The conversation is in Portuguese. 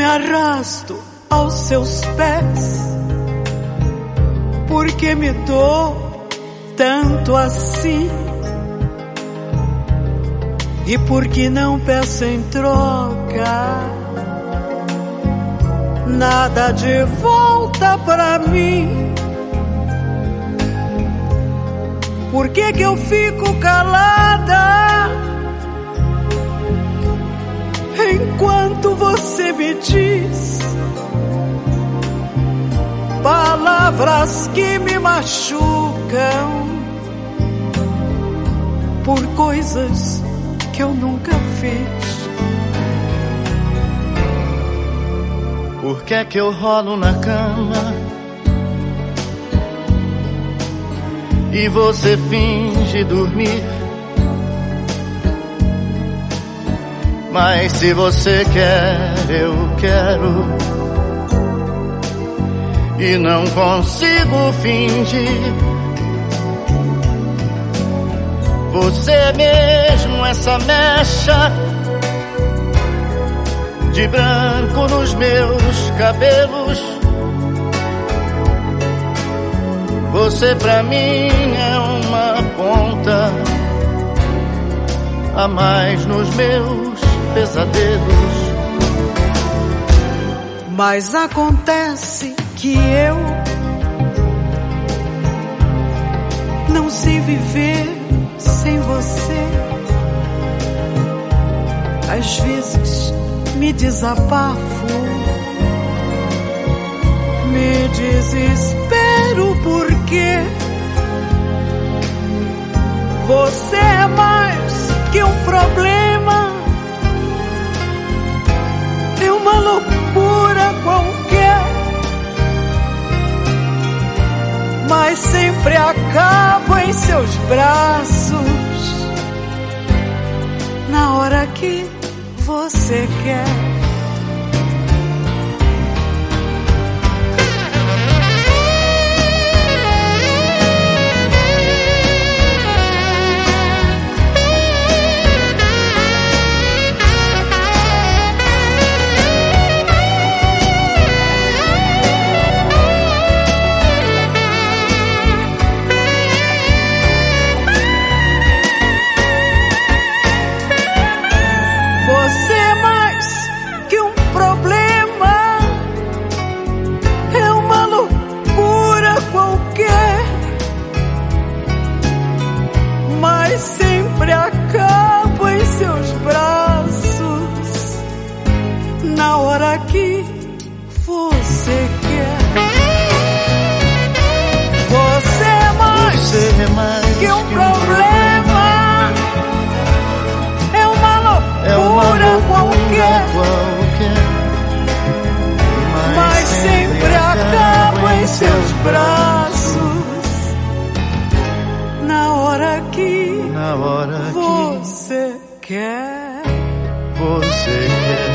arrasto aos seus pés, porque me dou tanto assim, e porque não peço em troca nada de volta pra mim. Por que que eu fico calada enquanto você me diz palavras que me machucam por coisas que eu nunca fiz? Por que é que eu rolo na cama e você finge dormir? Mas se você quer, eu quero, e não consigo fingir. Você mesmo, essa mecha de branco nos meus cabelos, você pra mim é uma ponta a mais nos meus pesadelos. Mas acontece que eu não sei viver sem você. Às vezes me desabafo, me desespero, porque você é mais que um problema, é uma loucura qualquer, mas sempre acabo em seus braços na hora que você quer. Sempre acabo em seus braços na hora que você quer. Você é mais que um problema, é uma loucura qualquer, mas sempre acabo em seus braços na hora que você quer. Você quer.